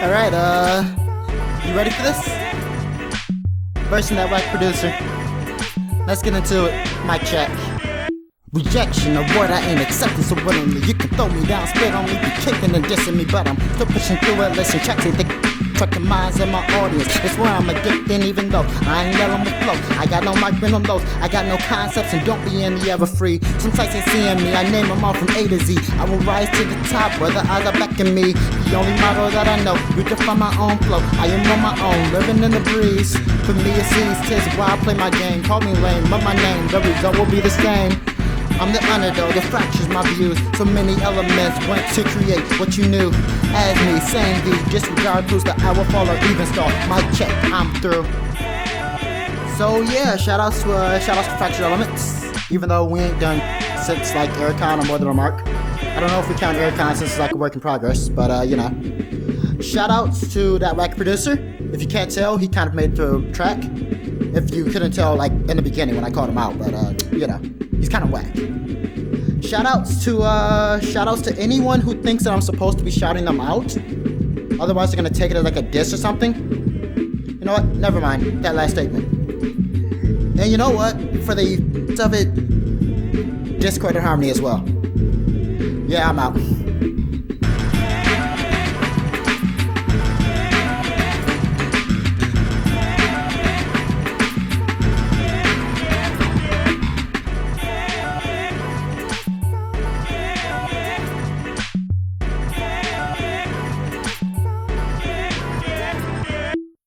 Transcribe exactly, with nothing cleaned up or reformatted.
Alright, uh, you ready for this? Version that whack producer. Let's get into it. Mic check. Rejection of what I ain't accepting so willingly. You can throw me down, spit on me, be kicking and dissing me, but I'm still pushing through it. Listen, check it, they track the minds of my audience. It's where I'm addicted, even though I ain't yelling with flow. I got no mic on those, I got no concepts, and don't be in the ever free. Some sites ain't seeing me, I name them all from A to Z. I will rise to the top, where the odds are backing me. The only motto that I know, you can find my own flow. I am on my own, living in the breeze. For me it's easy, tis why I play my game. Call me lame, but my name, the result will be the same. I'm the underdog, it fractures my views. So many elements went to create what you knew. As me, saying the disregard proves that I will follow even star. My check, I'm through. So yeah, shout outs to uh, shout outs to Fractured Elements. Even though we ain't done since like Aircon or More Than a Mark. I don't know if we count Aircon since it's like a work in progress, but uh, you know. Shout outs to that whack producer. If you can't tell, he kind of made the track. If you couldn't tell, like in the beginning when I called him out, but uh, you know, he's kind of whack. Shoutouts to uh, shoutouts to anyone who thinks that I'm supposed to be shouting them out. Otherwise, they're gonna take it as like a diss or something. You know what? Never mind that last statement. And you know what? For the of it, Discord and Harmony as well. Yeah, I'm out.